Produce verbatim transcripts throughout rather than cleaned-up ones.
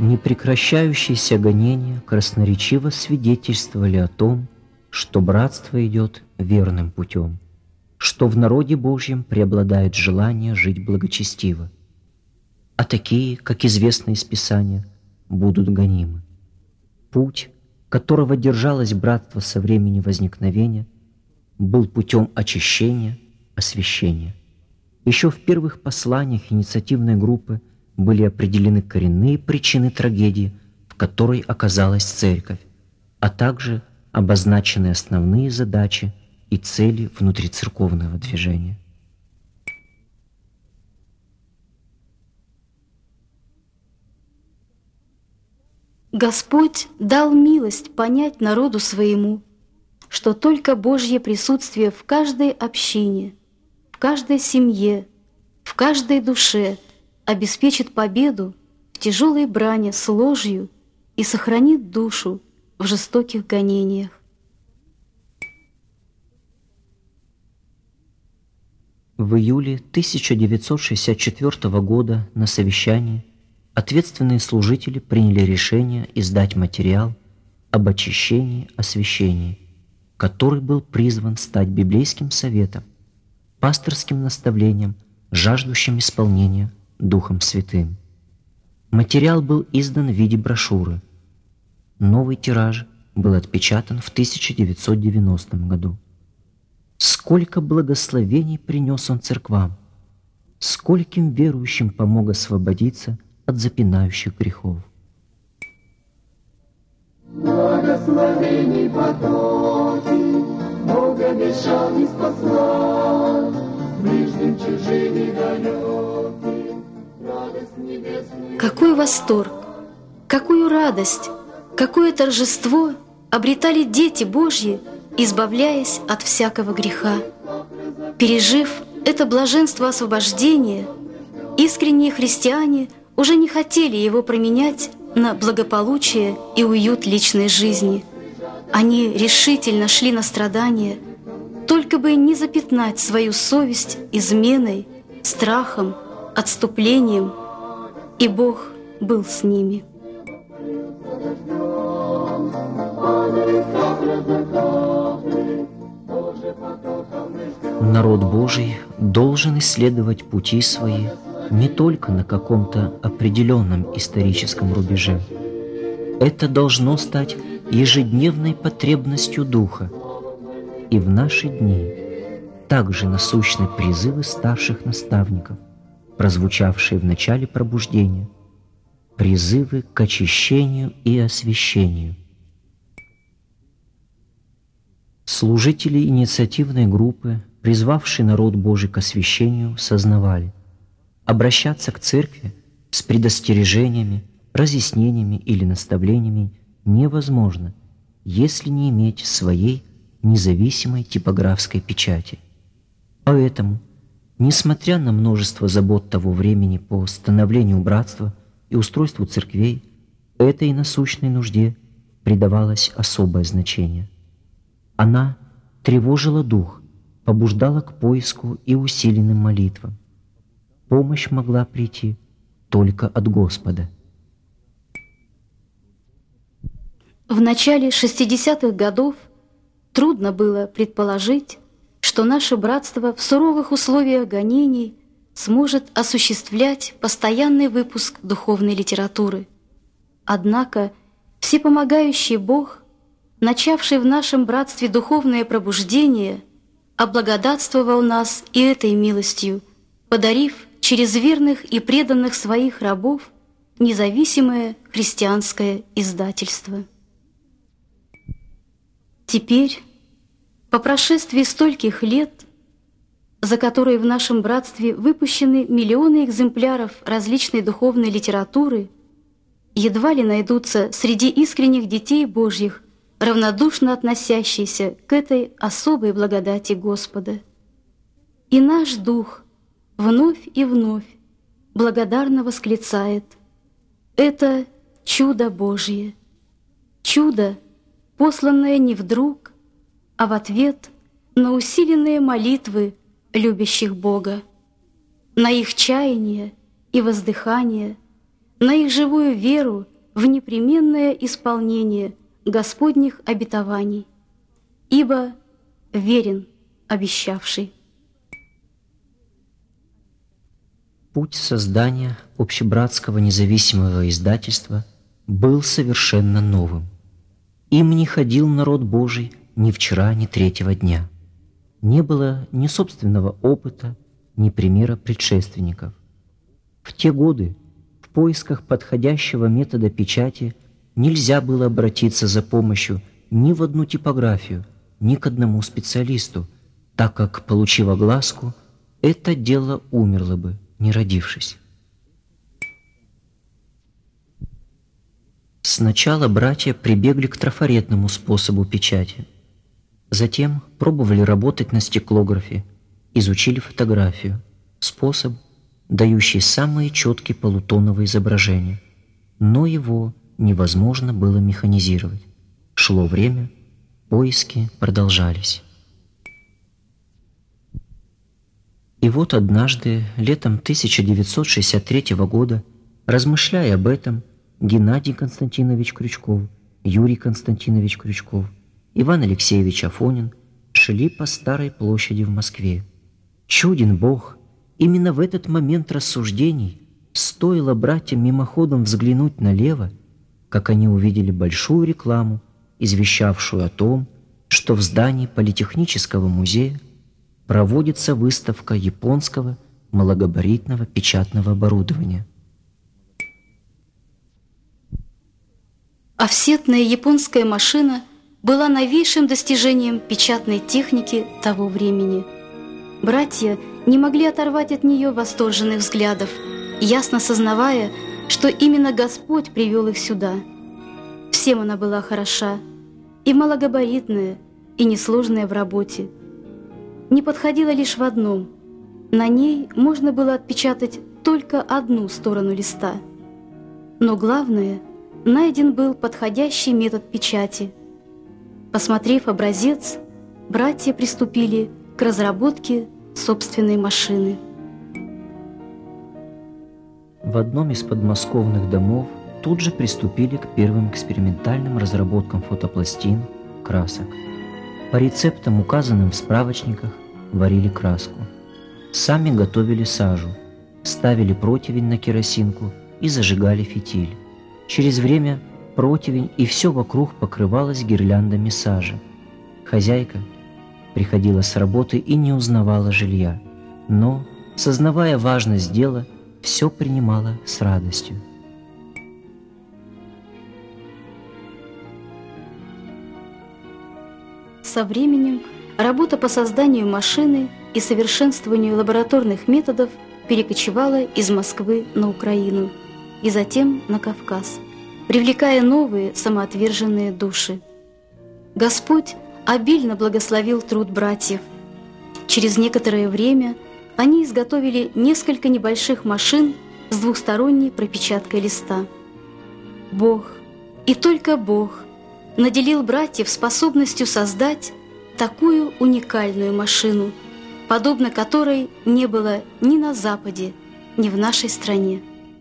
Непрекращающиеся гонения красноречиво свидетельствовали о том, что братство идет верным путем, что в народе Божьем преобладает желание жить благочестиво, а такие, как известно из Писания, будут гонимы. Путь, которого держалось братство со времени возникновения, был путем очищения, освящения. Еще в первых посланиях инициативной группы были определены коренные причины трагедии, в которой оказалась Церковь, а также обозначены основные задачи и цели внутрицерковного движения. Господь дал милость понять народу своему, что только Божье присутствие в каждой общине, в каждой семье, в каждой душе обеспечит победу в тяжелой брани с ложью и сохранит душу в жестоких гонениях. В июле тысяча девятьсот шестьдесят четвёртого года на совещании ответственные служители приняли решение издать материал об очищении, освящении, который был призван стать библейским советом, пасторским наставлением, жаждущим исполнения Духом Святым. Материал был издан в виде брошюры. Новый тираж был отпечатан в тысяча девятьсот девяностом году. Сколько благословений принес он церквам, скольким верующим помог освободиться от запинающих грехов. Благословений потоки, Бог обещал не спасла, ближним чужим и далеким, радость небесную. Какой восторг, какую радость, какое торжество обретали дети Божьи, избавляясь от всякого греха. Пережив это блаженство освобождения, искренние христиане уже не хотели его променять на благополучие и уют личной жизни. Они решительно шли на страдания, только бы не запятнать свою совесть изменой, страхом, отступлением, и Бог был с ними. Народ Божий должен исследовать пути свои не только на каком-то определенном историческом рубеже. Это должно стать ежедневной потребностью Духа. И в наши дни также насущны призывы старших наставников, прозвучавшие в начале пробуждения, призывы к очищению и освящению. Служители инициативной группы, призвавшие народ Божий к освящению, сознавали: обращаться к церкви с предостережениями, разъяснениями или наставлениями невозможно, если не иметь своей независимой типографской печати. Поэтому, несмотря на множество забот того времени по становлению братства и устройству церквей, этой насущной нужде придавалось особое значение. Она тревожила дух, побуждала к поиску и усиленным молитвам. Помощь могла прийти только от Господа. В начале шестидесятых годов трудно было предположить, что наше братство в суровых условиях гонений сможет осуществлять постоянный выпуск духовной литературы. Однако всепомогающий Бог, начавший в нашем братстве духовное пробуждение, облагодатствовал нас и этой милостью, подарив через верных и преданных своих рабов независимое христианское издательство. Теперь, по прошествии стольких лет, за которые в нашем братстве выпущены миллионы экземпляров различной духовной литературы, едва ли найдутся среди искренних детей Божьих равнодушно относящиеся к этой особой благодати Господа. И наш дух вновь и вновь благодарно восклицает: это чудо Божье, чудо, посланное не вдруг, а в ответ на усиленные молитвы любящих Бога, на их чаяние и воздыхание, на их живую веру в непременное исполнение Господних обетований, ибо верен обещавший. Путь создания общебратского независимого издательства был совершенно новым. Им не ходил народ Божий ни вчера, ни третьего дня. Не было ни собственного опыта, ни примера предшественников. В те годы в поисках подходящего метода печати нельзя было обратиться за помощью ни в одну типографию, ни к одному специалисту, так как, получив огласку, это дело умерло бы, не родившись. Сначала братья прибегли к трафаретному способу печати. Затем пробовали работать на стеклографе, изучили фотографию, способ, дающий самые четкие полутоновые изображения. Но его невозможно было механизировать. Шло время, поиски продолжались. И вот однажды, летом тысяча девятьсот шестьдесят третьего года, размышляя об этом, Геннадий Константинович Крючков, Юрий Константинович Крючков, Иван Алексеевич Афонин шли по Старой площади в Москве. Чуден Бог! Именно в этот момент рассуждений стоило братьям мимоходом взглянуть налево, как они увидели большую рекламу, извещавшую о том, что в здании Политехнического музея проводится выставка японского малогабаритного печатного оборудования. Офсетная японская машина была новейшим достижением печатной техники того времени. Братья не могли оторвать от нее восторженных взглядов, ясно сознавая, что именно Господь привел их сюда. Всем она была хороша, и малогабаритная, и несложная в работе. Не подходила лишь в одном: на ней можно было отпечатать только одну сторону листа. Но главное, найден был подходящий метод печати. Посмотрев образец, братья приступили к разработке собственной машины. В одном из подмосковных домов тут же приступили к первым экспериментальным разработкам фотопластин, красок. По рецептам, указанным в справочниках, варили краску. Сами готовили сажу, ставили противень на керосинку и зажигали фитиль. Через время противень и все вокруг покрывалось гирляндами сажи. Хозяйка приходила с работы и не узнавала жилья, но, сознавая важность дела, все принимала с радостью. Со временем работа по созданию машины и совершенствованию лабораторных методов перекочевала из Москвы на Украину и затем на Кавказ, привлекая новые самоотверженные души. Господь обильно благословил труд братьев. Через некоторое время они изготовили несколько небольших машин с двухсторонней пропечаткой листа. Бог, и только Бог, наделил братьев способностью создать такую уникальную машину, подобно которой не было ни на Западе, ни в нашей стране.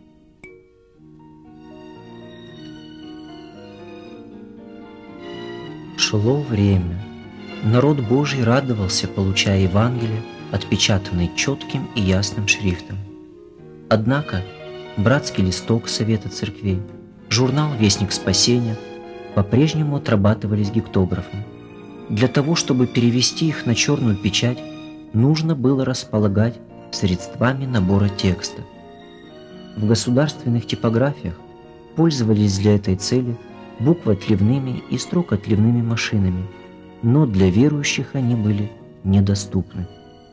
Шло время. Народ Божий радовался, получая Евангелие, отпечатанное четким и ясным шрифтом. Однако братский листок Совета церквей, журнал «Вестник спасения» по-прежнему отрабатывались гектографом. Для того, чтобы перевести их на черную печать, нужно было располагать средствами набора текста. В государственных типографиях пользовались для этой цели буквоотливными и строкоотливными машинами, но для верующих они были недоступны.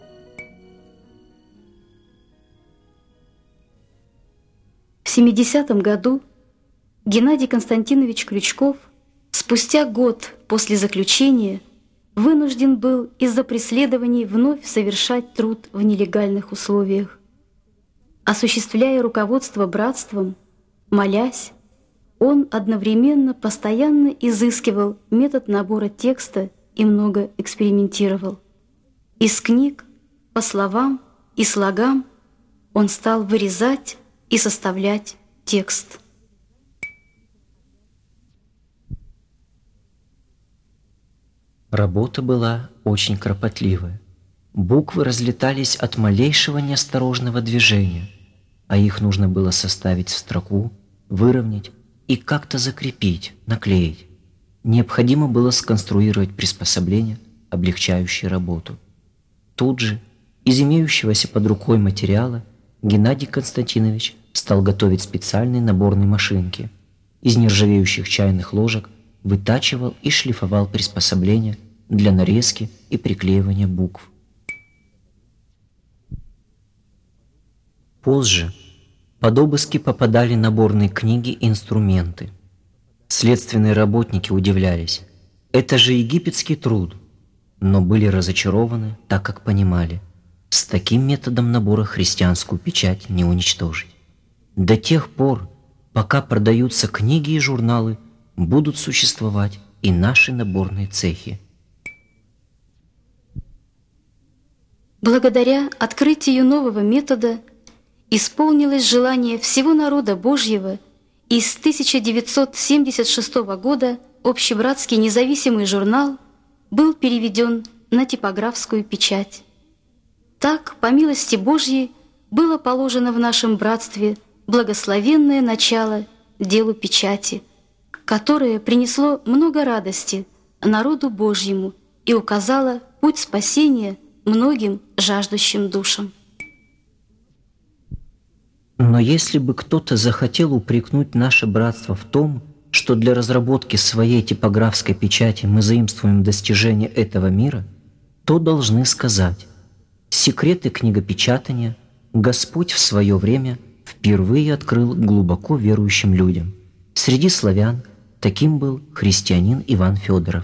В семидесятом году Геннадий Константинович Крючков спустя год после заключения вынужден был из-за преследований вновь совершать труд в нелегальных условиях. Осуществляя руководство братством, молясь, он одновременно постоянно изыскивал метод набора текста и много экспериментировал. Из книг, по словам и слогам, он стал вырезать и составлять текст. Работа была очень кропотливая. Буквы разлетались от малейшего неосторожного движения, а их нужно было составить в строку, выровнять и как-то закрепить, наклеить. Необходимо было сконструировать приспособления, облегчающие работу. Тут же, из имеющегося под рукой материала, Геннадий Константинович стал готовить специальные наборные машинки. Из нержавеющих чайных ложек вытачивал и шлифовал приспособления для нарезки и приклеивания букв. Позже под обыски попадали наборные книги и инструменты. Следственные работники удивлялись: это же египетский труд, но были разочарованы, так как понимали, с таким методом набора христианскую печать не уничтожить. До тех пор, пока продаются книги и журналы, будут существовать и наши наборные цехи. Благодаря открытию нового метода исполнилось желание всего народа Божьего, и с тысяча девятьсот семьдесят шестого года общебратский независимый журнал был переведен на типографскую печать. Так, по милости Божьей, было положено в нашем братстве благословенное начало делу печати, которое принесло много радости народу Божьему и указало путь спасения многим жаждущим душам. Но если бы кто-то захотел упрекнуть наше братство в том, что для разработки своей типографской печати мы заимствуем достижения этого мира, то должны сказать: секреты книгопечатания Господь в свое время впервые открыл глубоко верующим людям. Среди славян таким был христианин Иван Федоров.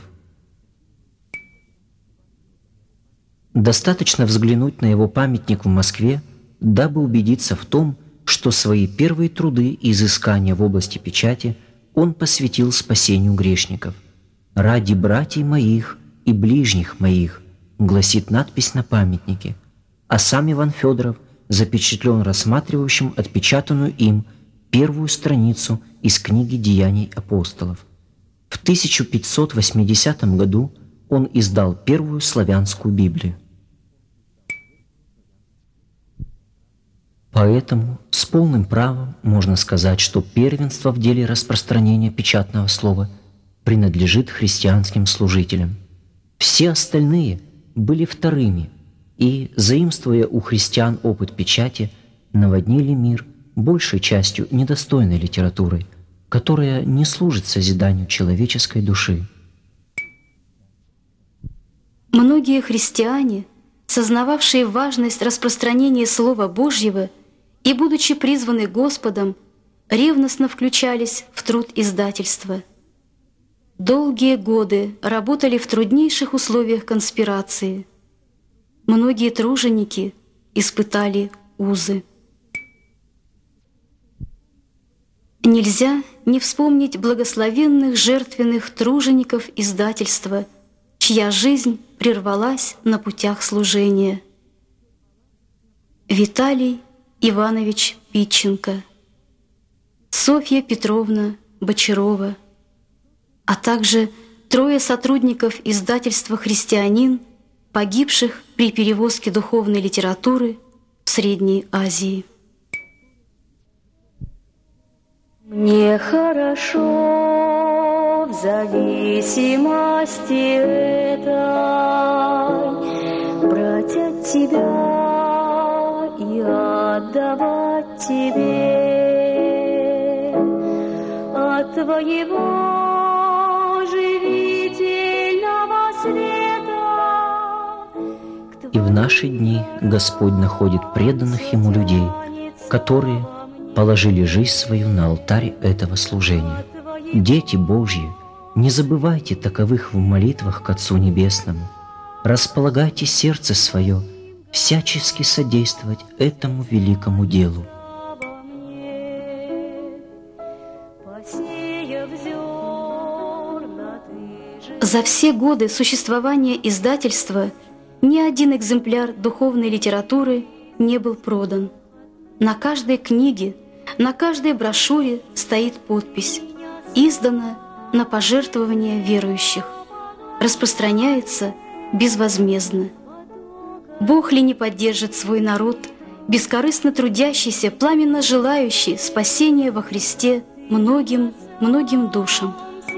Достаточно взглянуть на его памятник в Москве, дабы убедиться в том, что свои первые труды и изыскания в области печати он посвятил спасению грешников. «Ради братьев моих и ближних моих», гласит надпись на памятнике, а сам Иван Федоров запечатлен рассматривающим отпечатанную им первую страницу из книги «Деяний апостолов». В тысяча пятьсот восьмидесятом году он издал первую славянскую Библию. Поэтому с полным правом можно сказать, что первенство в деле распространения печатного слова принадлежит христианским служителям. Все остальные были вторыми и, заимствуя у христиан опыт печати, наводнили мир большей частью недостойной литературой, которая не служит созиданию человеческой души. Многие христиане, сознававшие важность распространения Слова Божьего и, будучи призваны Господом, ревностно включались в труд издательства. Долгие годы работали в труднейших условиях конспирации. Многие труженики испытали узы. Нельзя не вспомнить благословенных жертвенных тружеников издательства, чья жизнь прервалась на путях служения. Виталий Иванович Питченко, Софья Петровна Бочарова, а также трое сотрудников издательства «Христианин», погибших при перевозке духовной литературы в Средней Азии. Мне хорошо в зависимости этой брать от тебя и отдавать тебе от твоего живительного света. И в наши дни Господь находит преданных Ему людей, которые положили жизнь свою на алтарь этого служения. Дети Божьи, не забывайте таковых в молитвах к Отцу Небесному. Располагайте сердце свое всячески содействовать этому великому делу. За все годы существования издательства ни один экземпляр духовной литературы не был продан. На каждой книге, на каждой брошюре стоит подпись: «Издано на пожертвования верующих». распространяется безвозмездно. Бог ли не поддержит свой народ, бескорыстно трудящийся, пламенно желающий спасения во Христе многим, многим душам?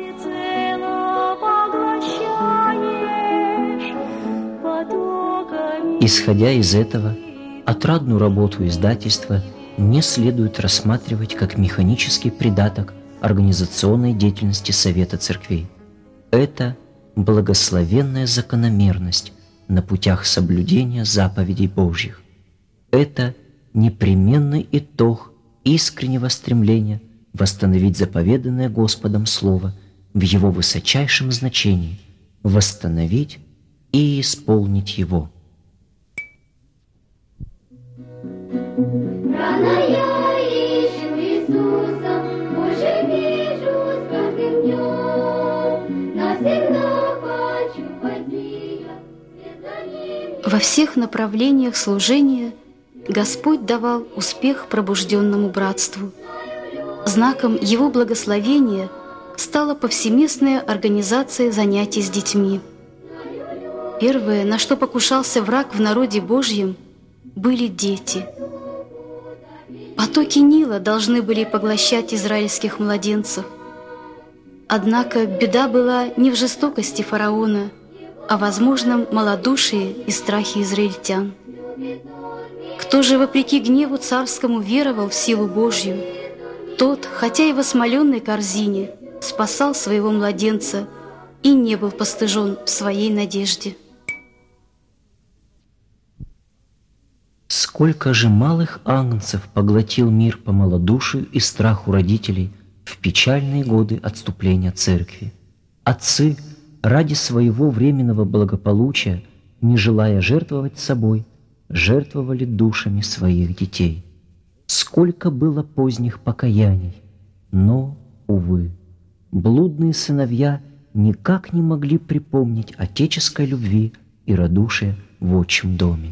Исходя из этого, отрадную работу издательства не следует рассматривать как механический придаток организационной деятельности Совета Церквей. Это благословенная закономерность на путях соблюдения заповедей Божьих. Это непременный итог искреннего стремления восстановить заповеданное Господом Слово в его высочайшем значении, восстановить и исполнить его. Рано я ищу Иисуса, уже вижу с каждым днем, навсегда хочу пойти я вслед за ним. Во всех направлениях служения Господь давал успех пробужденному братству. Знаком Его благословения стала повсеместная организация занятий с детьми. Первое, на что покушался враг в народе Божьем, были дети. Потоки Нила должны были поглощать израильских младенцев. Однако беда была не в жестокости фараона, а в возможном малодушии и страхе израильтян. Кто же, вопреки гневу царскому, веровал в силу Божью, тот, хотя и в осмоленной корзине, спасал своего младенца и не был постыжен в своей надежде. Сколько же малых агнцев поглотил мир по малодушию и страху родителей в печальные годы отступления церкви. Отцы ради своего временного благополучия, не желая жертвовать собой, жертвовали душами своих детей. Сколько было поздних покаяний, но, увы, блудные сыновья никак не могли припомнить отеческой любви и радушия в отчим доме.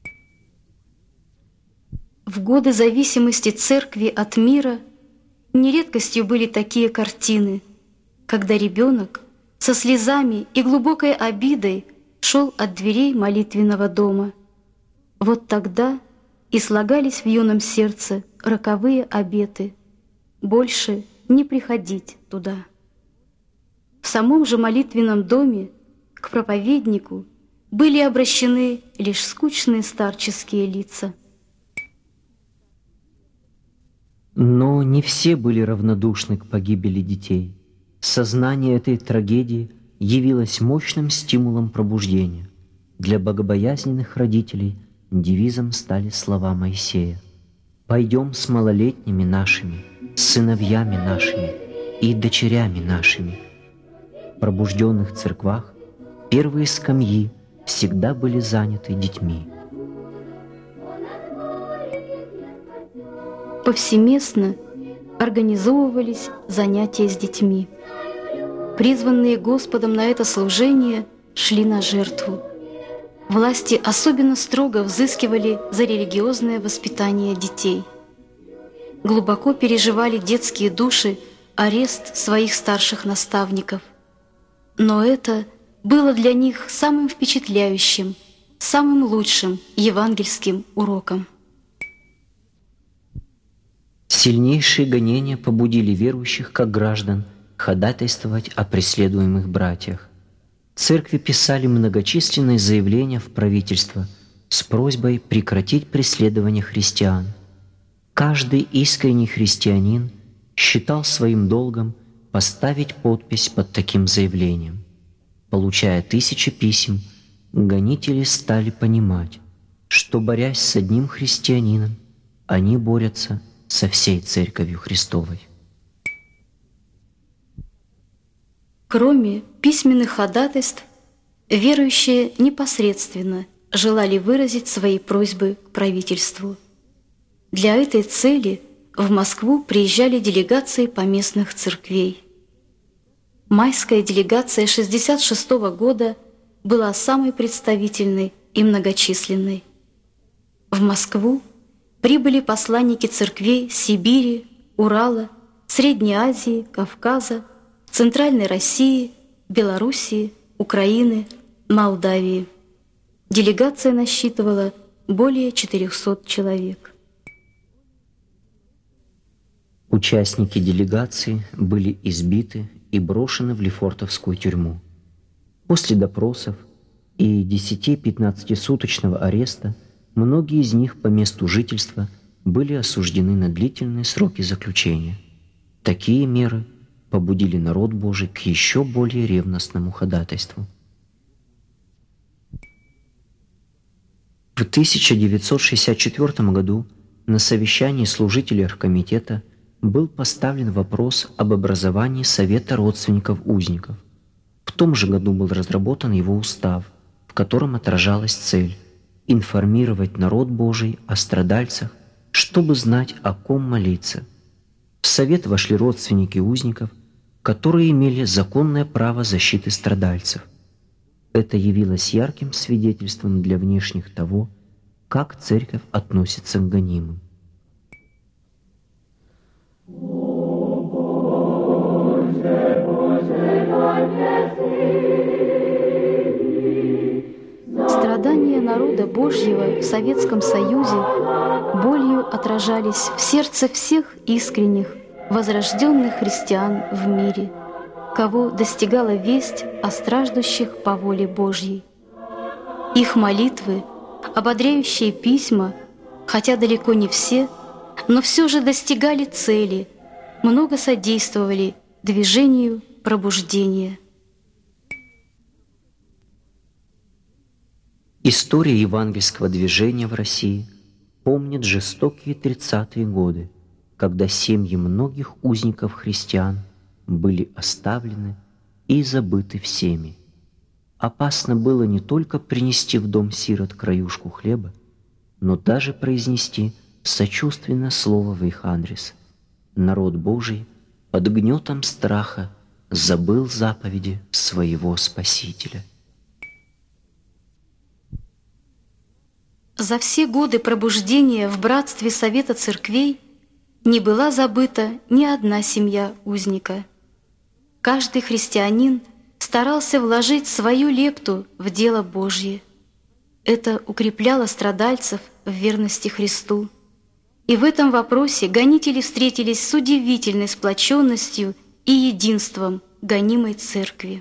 В годы зависимости церкви от мира нередкостью были такие картины, когда ребенок со слезами и глубокой обидой шел от дверей молитвенного дома. Вот тогда и слагались в юном сердце роковые обеты больше не приходить туда. В самом же молитвенном доме к проповеднику были обращены лишь скучные старческие лица. Но не все были равнодушны к погибели детей. Сознание этой трагедии явилось мощным стимулом пробуждения. Для богобоязненных родителей девизом стали слова Моисея: «Пойдем с малолетними нашими, с сыновьями нашими и дочерями нашими». В пробужденных церквах первые скамьи всегда были заняты детьми. Повсеместно организовывались занятия с детьми. Призванные Господом на это служение шли на жертву. Власти особенно строго взыскивали за религиозное воспитание детей. Глубоко переживали детские души арест своих старших наставников. Но это было для них самым впечатляющим, самым лучшим евангельским уроком. Сильнейшие гонения побудили верующих, как граждан, ходатайствовать о преследуемых братьях. Церкви писали многочисленные заявления в правительство с просьбой прекратить преследование христиан. Каждый искренний христианин считал своим долгом поставить подпись под таким заявлением. Получая тысячи писем, гонители стали понимать, что, борясь с одним христианином, они борются со всей Церковью Христовой. Кроме письменных ходатайств, верующие непосредственно желали выразить свои просьбы к правительству. Для этой цели в Москву приезжали делегации поместных церквей. Майская делегация шестьдесят шестого года была самой представительной и многочисленной. В Москву прибыли посланники церквей Сибири, Урала, Средней Азии, Кавказа, Центральной России, Белоруссии, Украины, Молдавии. Делегация насчитывала более четырехсот человек. Участники делегации были избиты и брошены в Лефортовскую тюрьму. После допросов и десяти-пятнадцатисуточного ареста многие из них по месту жительства были осуждены на длительные сроки заключения. Такие меры побудили народ Божий к еще более ревностному ходатайству. В тысяча девятьсот шестьдесят четвёртом году на совещании служителей оргкомитета был поставлен вопрос об образовании Совета родственников узников. В том же году был разработан его устав, в котором отражалась цель – информировать народ Божий о страдальцах, чтобы знать, о ком молиться. В Совет вошли родственники узников, которые имели законное право защиты страдальцев. Это явилось ярким свидетельством для внешних того, как Церковь относится к гонимым. Страдания народа Божьего в Советском Союзе болью отражались в сердце всех искренних, возрожденных христиан в мире, кого достигала весть о страждущих по воле Божьей. Их молитвы, ободряющие письма, хотя далеко не все, но все же достигали цели, много содействовали движению пробуждения. История евангельского движения в России помнит жестокие тридцатые годы, когда семьи многих узников христиан были оставлены и забыты всеми. Опасно было не только принести в дом сирот краюшку хлеба, но даже произнести сочувственное слово в их адрес. Народ Божий под гнетом страха забыл заповеди своего Спасителя. За все годы пробуждения в братстве Совета Церквей не была забыта ни одна семья узника. Каждый христианин старался вложить свою лепту в дело Божье. Это укрепляло страдальцев в верности Христу. И в этом вопросе гонители встретились с удивительной сплоченностью и единством гонимой церкви.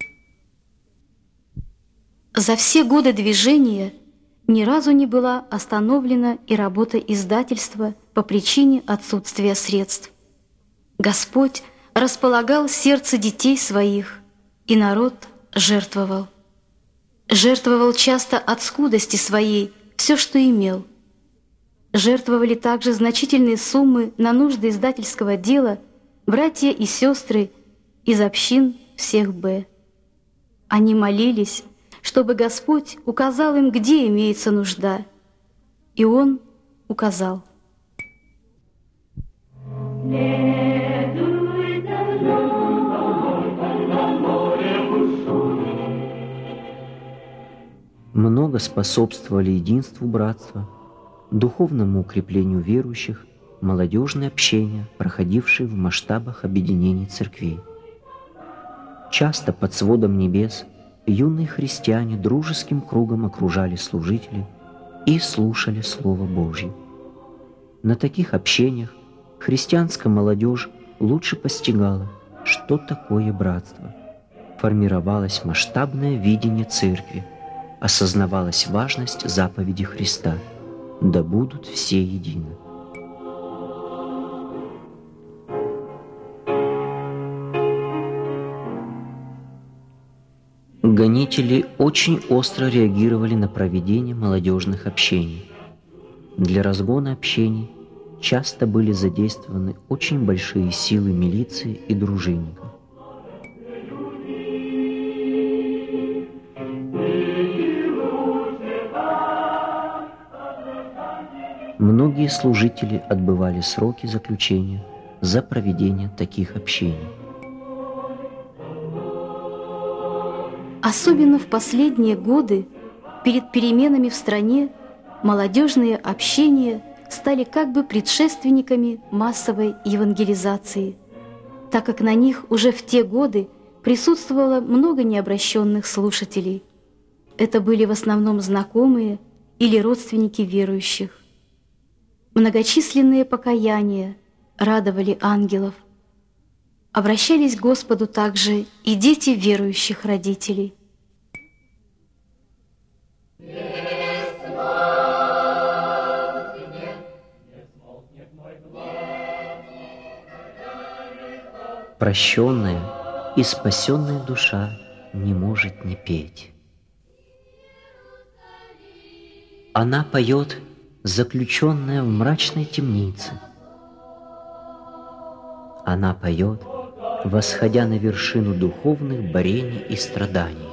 За все годы движения ни разу не была остановлена и работа издательства по причине отсутствия средств. Господь располагал сердце детей своих, и народ жертвовал. Жертвовал часто от скудости своей все, что имел. Жертвовали также значительные суммы на нужды издательского дела братья и сестры из общин всех Б. Они молились, чтобы Господь указал им, где имеется нужда. И Он указал. Много способствовали единству братства, духовному укреплению верующих, молодежные общения, проходившие в масштабах объединений церквей. Часто под сводом небес юные христиане дружеским кругом окружали служителей и слушали Слово Божье. На таких общениях христианская молодежь лучше постигала, что такое братство. Формировалось масштабное видение церкви, осознавалась важность заповеди Христа: «Да будут все едины». Гонители очень остро реагировали на проведение молодежных общений. Для разгона общений часто были задействованы очень большие силы милиции и дружинников. Многие служители отбывали сроки заключения за проведение таких общений. Особенно в последние годы, перед переменами в стране, молодежные общения стали как бы предшественниками массовой евангелизации, так как на них уже в те годы присутствовало много необращенных слушателей. Это были в основном знакомые или родственники верующих. Многочисленные покаяния радовали ангелов. Обращались к Господу также и дети верующих родителей. Прощенная и спасенная душа не может не петь. Она поет, заключенная в мрачной темнице. Она поет, восходя на вершину духовных борений и страданий.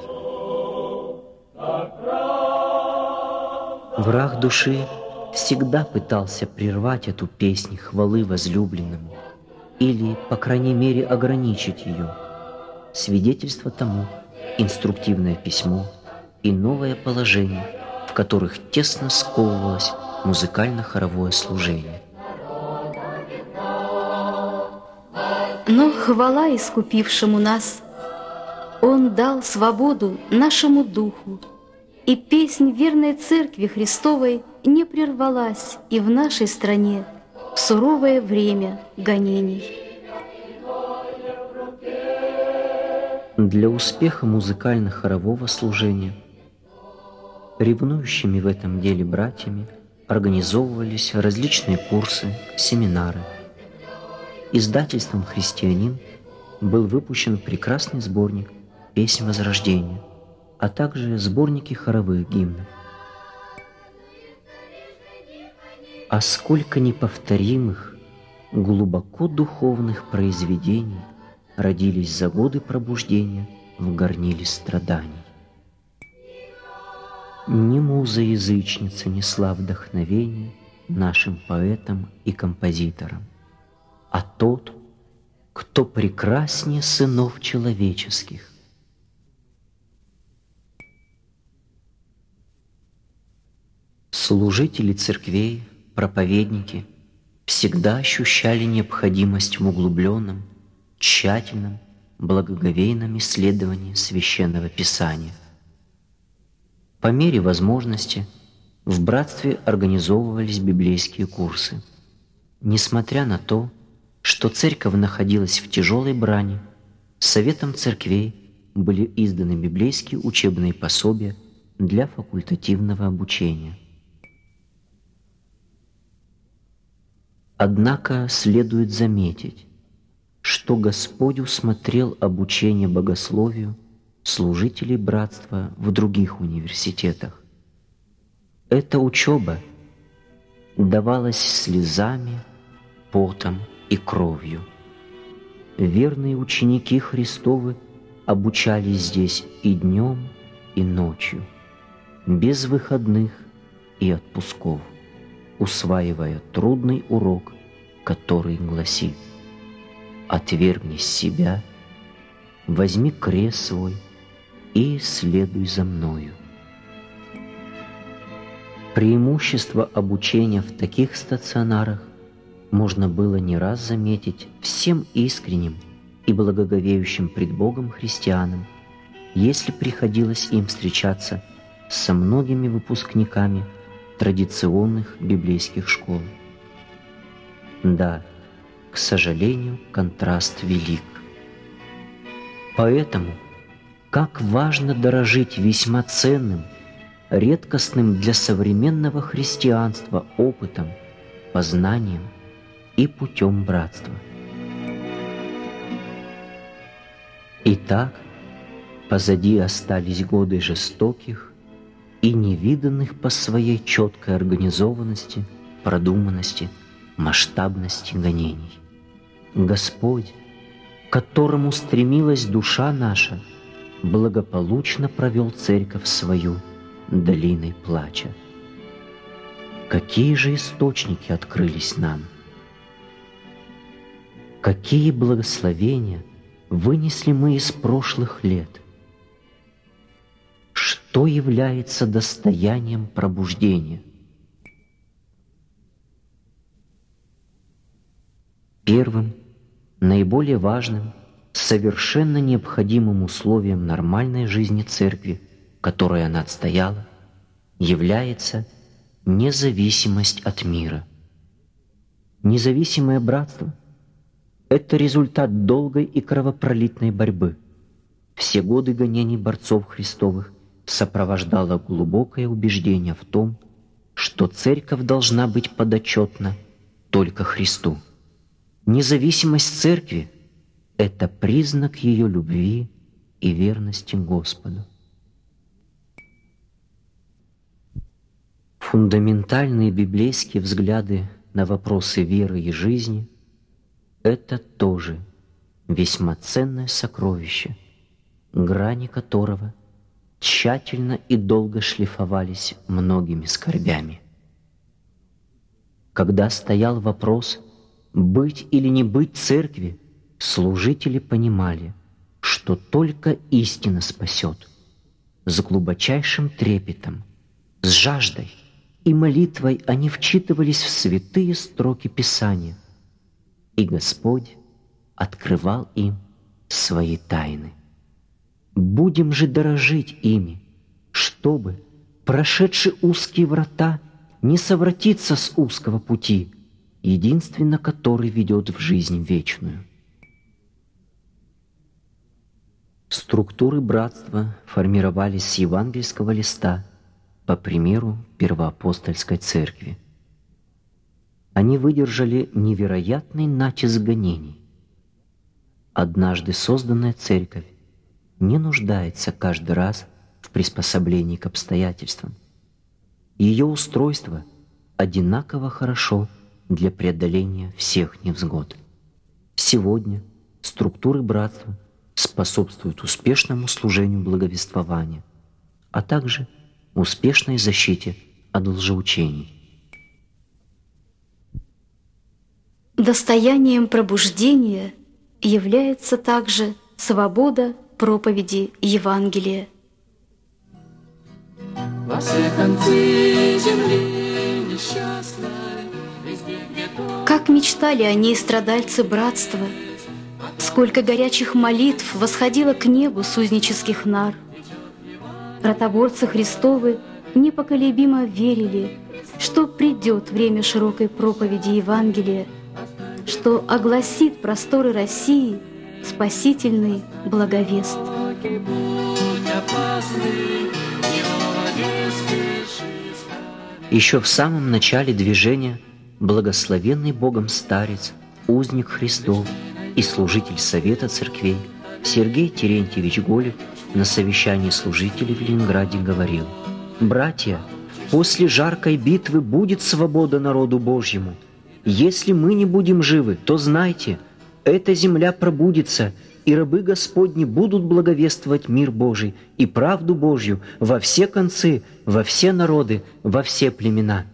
Враг души всегда пытался прервать эту песнь хвалы возлюбленному или, по крайней мере, ограничить ее. Свидетельство тому — инструктивное письмо и новое положение, в которых тесно сковывалось музыкально-хоровое служение. Но хвала искупившему нас, Он дал свободу нашему духу, и песнь верной Церкви Христовой не прервалась и в нашей стране в суровое время гонений. Для успеха музыкально-хорового служения ревнующими в этом деле братьями организовывались различные курсы, семинары. Издательством «Христианин» был выпущен прекрасный сборник «Песнь Возрождения», а также сборники хоровых гимнов. А сколько неповторимых, глубоко духовных произведений родились за годы пробуждения в горниле страданий. Не муза-язычница несла вдохновение нашим поэтам и композиторам, а тот, кто прекраснее сынов человеческих. Служители церквей, проповедники всегда ощущали необходимость в углубленном, тщательном, благоговейном исследовании Священного Писания. По мере возможности в братстве организовывались библейские курсы. Несмотря на то, что церковь находилась в тяжелой брани, Советом церквей были изданы библейские учебные пособия для факультативного обучения. Однако следует заметить, что Господь усмотрел обучение богословию служителей братства в других университетах. Эта учеба давалась слезами, потом и кровью. Верные ученики Христовы обучались здесь и днем, и ночью, без выходных и отпусков, усваивая трудный урок, который гласит: «Отвергни себя, возьми крест свой и следуй за мною». Преимущество обучения в таких стационарах можно было не раз заметить всем искренним и благоговеющим пред Богом христианам, если приходилось им встречаться со многими выпускниками традиционных библейских школ. Да, к сожалению, контраст велик. Поэтому, как важно дорожить весьма ценным, редкостным для современного христианства опытом, познанием и путем братства. Итак, позади остались годы жестоких и невиданных по своей четкой организованности, продуманности, масштабности гонений. Господь, к которому стремилась душа наша, благополучно провел церковь свою долиной плача. Какие же источники открылись нам? Какие благословения вынесли мы из прошлых лет? Что является достоянием пробуждения? Первым, наиболее важным, совершенно необходимым условием нормальной жизни церкви, которой она отстояла, является независимость от мира. Независимое братство – это результат долгой и кровопролитной борьбы. Все годы гонений борцов Христовых сопровождало глубокое убеждение в том, что церковь должна быть подотчетна только Христу. Независимость церкви – это признак ее любви и верности Господу. Фундаментальные библейские взгляды на вопросы веры и жизни – это тоже весьма ценное сокровище, грани которого тщательно и долго шлифовались многими скорбями. Когда стоял вопрос, быть или не быть церкви, служители понимали, что только истина спасет. С глубочайшим трепетом, с жаждой и молитвой они вчитывались в святые строки Писания, и Господь открывал им свои тайны. Будем же дорожить ими, чтобы, прошедши узкие врата, не совратиться с узкого пути, единственно который ведет в жизнь вечную. Структуры братства формировались с евангельского листа по примеру первоапостольской церкви. Они выдержали невероятный натиск гонений. Однажды созданная церковь не нуждается каждый раз в приспособлении к обстоятельствам. Ее устройство одинаково хорошо для преодоления всех невзгод. Сегодня структуры братства способствуют успешному служению благовествования, а также успешной защите от лжеучений. Достоянием пробуждения является также свобода проповеди Евангелия. Во все концы земли несчастной, везде, где то... Как мечтали о ней страдальцы братства, сколько горячих молитв восходило к небу с узнических нар. Ротоборцы Христовы непоколебимо верили, что придет время широкой проповеди Евангелия, что огласит просторы России спасительный благовест. Еще в самом начале движения благословенный Богом старец, узник Христов и служитель Совета Церквей Сергей Терентьевич Голев на совещании служителей в Ленинграде говорил: «Братья, после жаркой битвы будет свобода народу Божьему. Если мы не будем живы, то знайте, эта земля пробудится, и рабы Господни будут благовествовать мир Божий и правду Божью во все концы, во все народы, во все племена».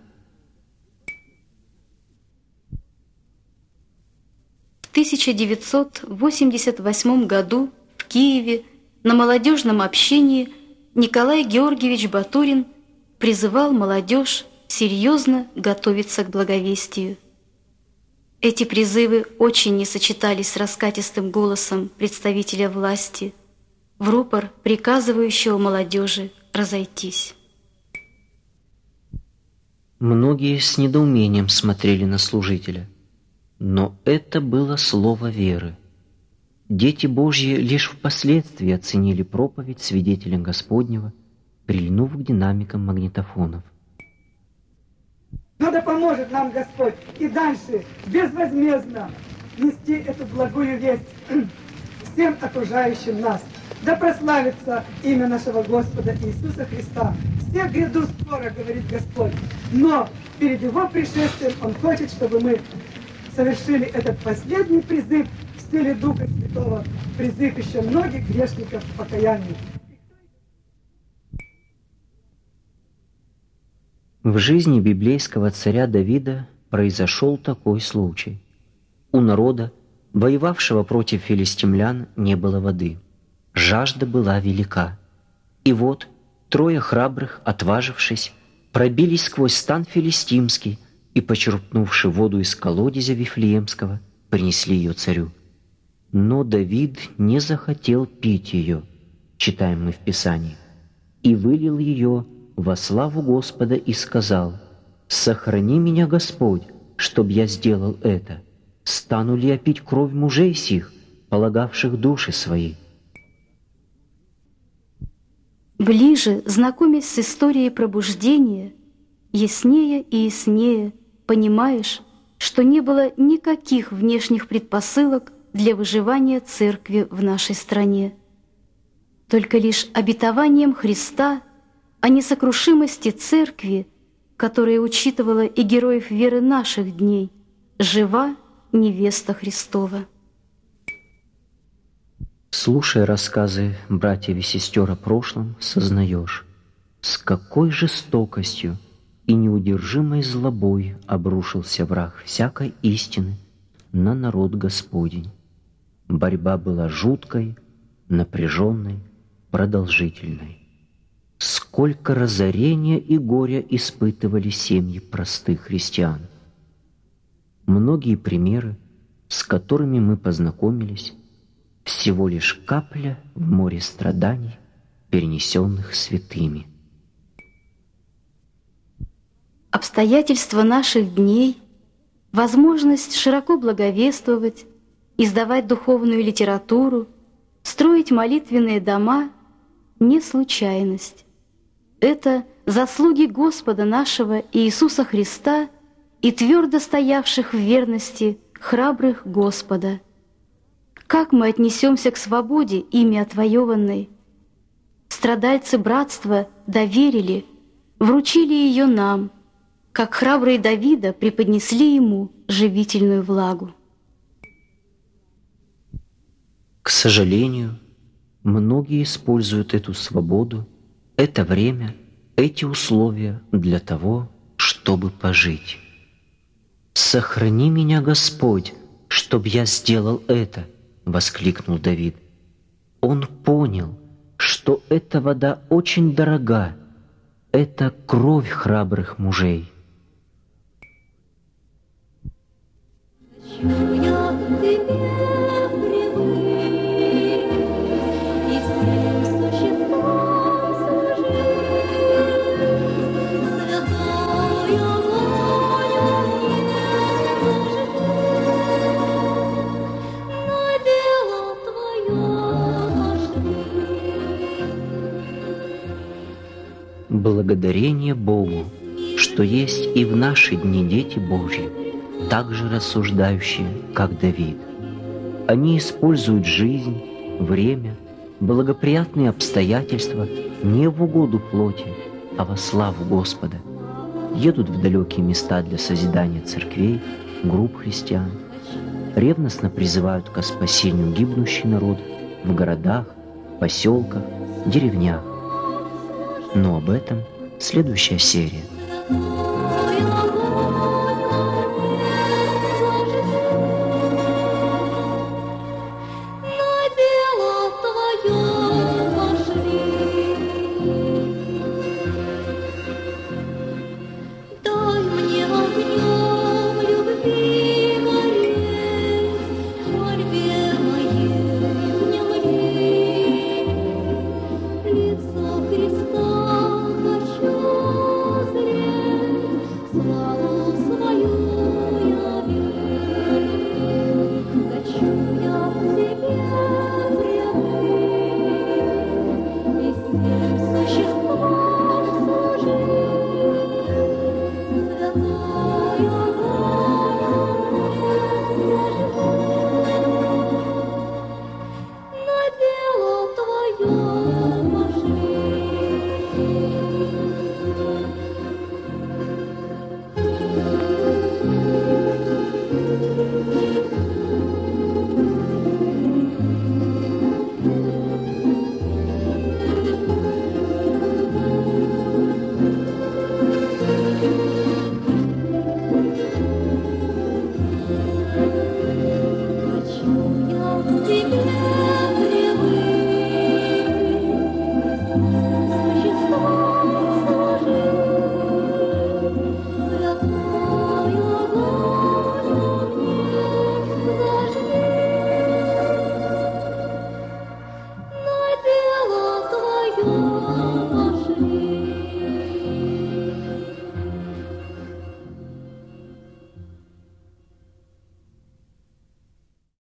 В тысяча девятьсот восемьдесят восьмом году в Киеве на молодежном общении Николай Георгиевич Батурин призывал молодежь серьезно готовиться к благовестию. Эти призывы очень не сочетались с раскатистым голосом представителя власти, в рупор приказывающего молодежи разойтись. Многие с недоумением смотрели на служителя, но это было слово веры. Дети Божьи лишь впоследствии оценили проповедь свидетеля Господнего, прильнув к динамикам магнитофонов. Но да поможет нам Господь и дальше безвозмездно нести эту благую весть всем окружающим нас. Да прославится имя нашего Господа Иисуса Христа. Все гряду скоро, говорит Господь, но перед Его пришествием Он хочет, чтобы мы совершили этот последний призыв в силе Духа Святого, призыв еще многих грешников к покаянию. В жизни библейского царя Давида произошел такой случай. У народа, воевавшего против филистимлян, не было воды. Жажда была велика. И вот трое храбрых, отважившись, пробились сквозь стан филистимский и, почерпнувши воду из колодезя Вифлеемского, принесли ее царю. Но Давид не захотел пить ее, читаем мы в Писании, и вылил ее во славу Господа и сказал: «Сохрани меня, Господь, чтоб я сделал это. Стану ли я пить кровь мужей сих, полагавших души свои?» Ближе, знакомясь с историей пробуждения, яснее и яснее понимаешь, что не было никаких внешних предпосылок для выживания церкви в нашей стране. Только лишь обетованием Христа о несокрушимости церкви, которая учитывала и героев веры наших дней, жива невеста Христова. Слушая рассказы братьев и сестер о прошлом, сознаешь, с какой жестокостью и неудержимой злобой обрушился враг всякой истины на народ Господень. Борьба была жуткой, напряженной, продолжительной. Сколько разорения и горя испытывали семьи простых христиан. Многие примеры, с которыми мы познакомились, всего лишь капля в море страданий, перенесенных святыми. Обстоятельства наших дней, возможность широко благовествовать, издавать духовную литературу, строить молитвенные дома — не случайность. Это заслуги Господа нашего Иисуса Христа и твердо стоявших в верности храбрых Господа. Как мы отнесемся к свободе, ими отвоеванной? Страдальцы братства доверили, вручили ее нам, как храбрые Давида преподнесли ему живительную влагу. К сожалению, многие используют эту свободу, это время, эти условия для того, чтобы пожить. «Сохрани меня, Господь, чтоб я сделал это!» — воскликнул Давид. Он понял, что эта вода очень дорога, это кровь храбрых мужей. Благодарение Богу, что есть и в наши дни дети Божьи, так же рассуждающие, как Давид. Они используют жизнь, время, благоприятные обстоятельства не в угоду плоти, а во славу Господа. Едут в далекие места для созидания церквей, групп христиан, ревностно призывают ко спасению гибнущий народ в городах, поселках, деревнях. Но об этом следующая серия.